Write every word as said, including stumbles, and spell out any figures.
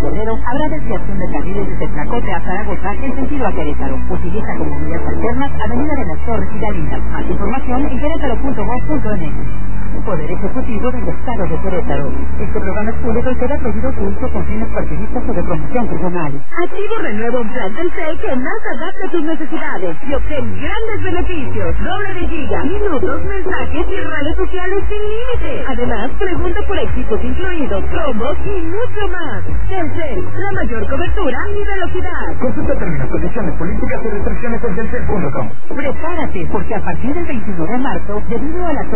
febrero habrá desviación de carriles desde Tlacote a Zaragoza en sentido a Querétaro. Utiliza como vías alternas Avenida de las Torres y Galicia. Más información en querétaro punto gob punto m x. Poder Ejecutivo del Estado de Querétaro. Este programa es público y queda prohibido su uso con fines partidistas o de promoción personal. Activo renueva un plan Telcel que más adapta a tus necesidades y obtén grandes beneficios. Doble de giga, minutos, mensajes y redes sociales sin límite. Además, pregunta por equipos incluidos, promos y mucho más. Telcel, la mayor cobertura y velocidad. Consulta términos, condiciones, políticas y restricciones en telcel punto com. Prepárate, porque a partir del veintiuno de marzo, debido a la